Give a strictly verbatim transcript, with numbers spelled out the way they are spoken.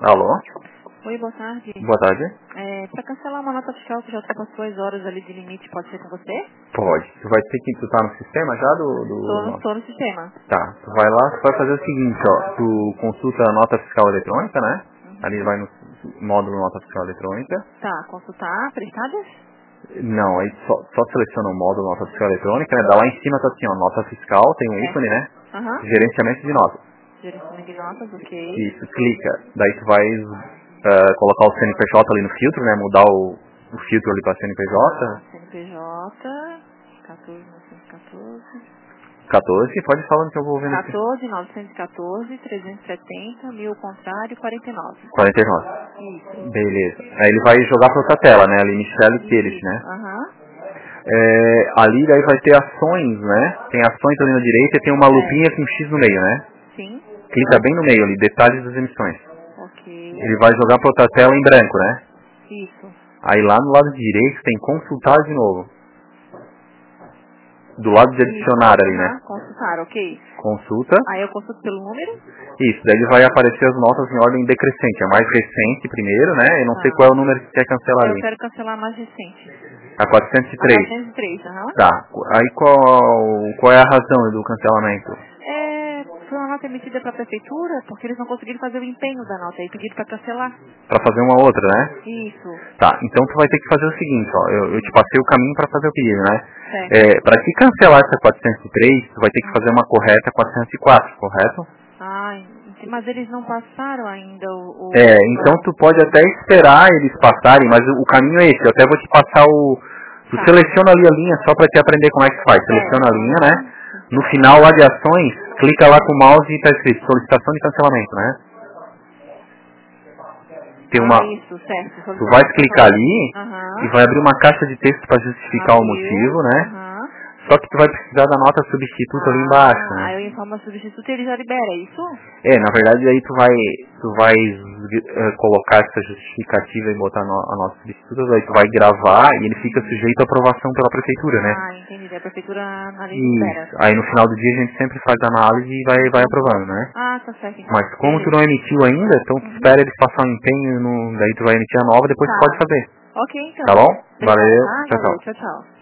Alô? Oi, boa tarde. Boa tarde. É, para cancelar uma nota fiscal que já ultrapassou as horas ali de limite, pode ser com você? Pode. Tu vai ter que... Tu tá no sistema já do... Tô do... no, tô no sistema. Tá. Tu vai lá, tu vai fazer o seguinte, ó. Tu consulta a nota fiscal eletrônica, né? Ali Uhum. vai no módulo nota fiscal eletrônica. Tá, consultar prestadas? Não, aí só, só seleciona o módulo nota fiscal eletrônica, né? Dá lá em cima, tá assim, ó, nota fiscal, tem um ícone, Certo. né? Aham. Gerenciamento de notas. Gerenciamento de notas, ok. Isso, clica. Daí tu vai eh, colocar o C N P J ali no filtro, né? Mudar o, o filtro ali pra C N P J. C N P J, quatorze, novecentos e quatorze. quatorze, pode ir falando que eu vou vendo aqui. quatorze, novecentos e quatorze, trezentos e setenta, mil contrário, quarenta e nove. quarenta e nove. Isso. Beleza. Aí ele vai jogar pra outra tela, né? Ali, Michelle Pires, Isso. né? Aham. É, ali daí vai ter ações, né? Tem ações ali na direita e tem uma lupinha Certo. com X no meio, né? Sim. Clica bem no meio ali, detalhes das emissões. Ok. Ele vai jogar pra outra tela em branco, né? Isso. Aí lá no lado direito tem consultar de novo. Do lado de Isso. adicionar ali, né? Aham. Consultar, ok. Consulta. Aí eu consulto pelo número? Isso, daí ele vai aparecer as notas em ordem decrescente. A mais recente primeiro, né? Eu não sei qual é Tá. o número que você quer cancelar Eu ali. quero cancelar a mais recente. A quatrocentos e A três. quatrocentos e três, aham. Tá. Aí qual, qual é a razão do cancelamento? É, foi uma nota emitida para a prefeitura porque eles não conseguiram fazer o empenho da nota e pediram para cancelar. Pra fazer uma outra, né? Isso. Tá, então tu vai ter que fazer o seguinte, ó. Eu, eu te passei o caminho pra fazer o pedido, né? Certo. É, pra te cancelar essa quatrocentos e três, tu vai ter que fazer uma correta quatrocentos e quatro, correto? Ah, ent- mas eles não passaram ainda o... o- É, então tu pode até esperar eles passarem, mas o, o caminho é esse. Eu até vou te passar o... Tu Tá. seleciona ali a linha só pra te aprender como é que faz. Seleciona a Certo. linha, né? Aham. No final lá de ações, clica lá com o mouse e tá escrito solicitação de cancelamento, né? Tem uma... Ah, isso, certo. Tu vai Solicitação de clicar cancelamento. ali e Aham. vai abrir uma caixa de texto para justificar o Abriu. motivo, né? Aham. Só que tu vai precisar da nota substituta ali embaixo, Ah, né? aí eu informo a substituta e ele já libera, é isso? É, na verdade aí tu vai, tu vai eh, colocar essa justificativa e botar no, a nota substituta, aí tu vai gravar e ele fica sujeito à aprovação pela prefeitura, né? Ah, entendi. A prefeitura analisa e libera. Isso. Aí no final do dia a gente sempre faz a análise e vai, vai aprovando, né? Ah, tá certo então. Mas como tu Beleza. não emitiu ainda, então tu Uhum. espera eles passar um empenho, no, daí tu vai emitir a nova, depois tu pode Tá. fazer. Ok, então. Tá bom? Obrigada, Valeu, tá? tchau, tchau. Valeu. Tchau, tchau.